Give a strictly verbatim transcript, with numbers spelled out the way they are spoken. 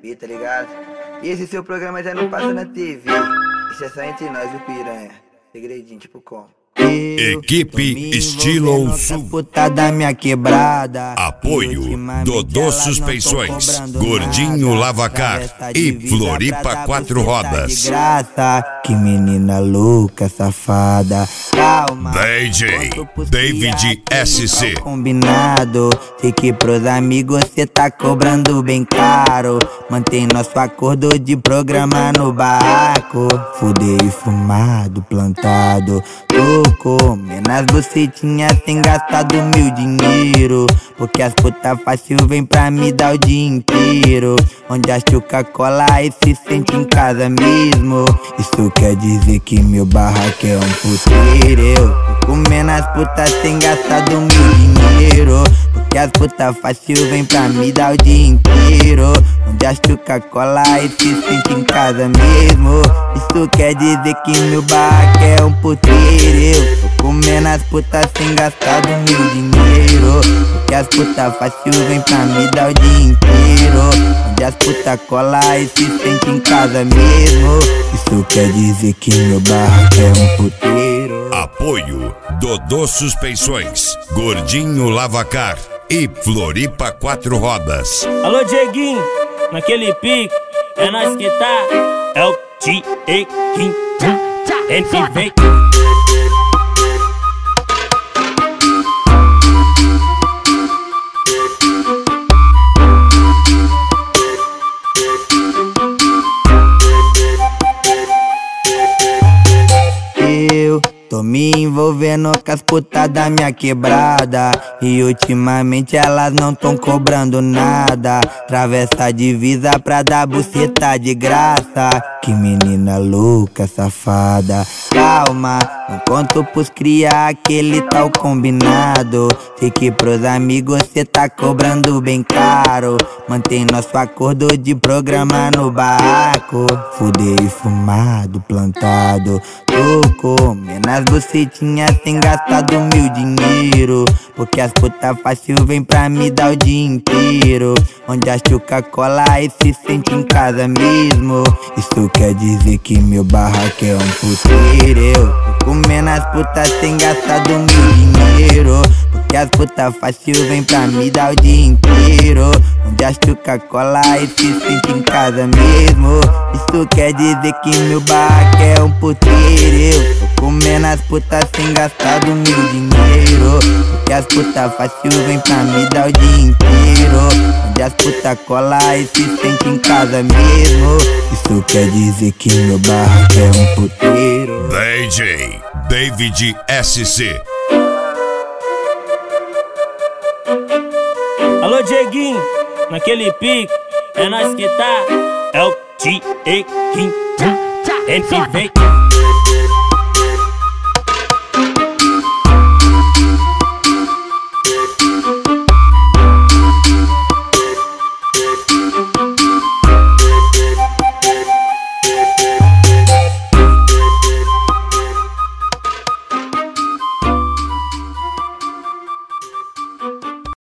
P, tá ligado? E esse seu programa já não passa na T V. Isso é só entre nós, o piranha. Segredinho, tipo como? Equipe Estilo Sul. Puta da minha quebrada. Apoio Dodô Suspensões, Gordinho Lavacar e Floripa Quatro Rodas. De graça, que menina louca, safada. Calma, D J David S C. Combinado, sei que pros amigos cê tá cobrando bem caro. Mantém nosso acordo de programa no barraco. Fudei fumado, plantado. Tô comendo as bucetinhas sem gastar do meu dinheiro. Porque as putas fácil vem pra me dar o dia inteiro. Onde a chuca cola e se sente em casa mesmo. Isso quer dizer que meu barraco é um puteiro. Eu tô comendo as putas sem gastar do meu dinheiro. Porque as putas fácil vem pra me dar o dia inteiro. Onde a chuca cola e se sente em casa mesmo. Isso quer dizer que meu barraco é um puteiro. Eu tô comendo as putas sem gastar do meu dinheiro. Porque as putas fácil vem pra me dar o dia inteiro. Onde as putas cola e se sente em casa mesmo. Isso quer dizer que meu barraco é um puteiro. Apoio Dodô Suspensões, Gordinho Lavacar e Floripa Quatro Rodas. Alô, Dieguinho, naquele pique, é nós que tá. É o Dieguinho, ele vem. Eu tô me envolvendo com as putas da minha quebrada. E ultimamente elas não tão cobrando nada. Atravessa a divisa pra dar buceta de graça. Que menina louca, safada. Calma, não conto pros cria aquele tal combinado. Sei que pros amigos cê tá cobrando bem caro. Mantém nosso acordo de programa no barraco. Fudei fumado, plantado. Tô comendo as bucetinhas sem gastar do meu dinheiro. Porque as putas fácil vem pra me dar o dia inteiro. Onde a chuca cola e se sente em casa mesmo. Isso quer dizer que meu barraco é um puteiro. Eu tô comendo as putas sem gastar do meu dinheiro. Porque as putas fácil vem pra me dar o dia inteiro. Onde a chuca cola e se sente em casa mesmo. Isso quer dizer que meu barraco é um puteiro. Eu tô comendo as putas sem gastar do meu dinheiro. Porque as putas fácil vem pra me dar o dia inteiro. Onde as putas cola e se sente em casa mesmo. Isso quer dizer que meu barraco é um puteiro. D J David S C. Alô, Dieguinho, naquele pique, é nós que tá. É o Dieguinho, ele vem.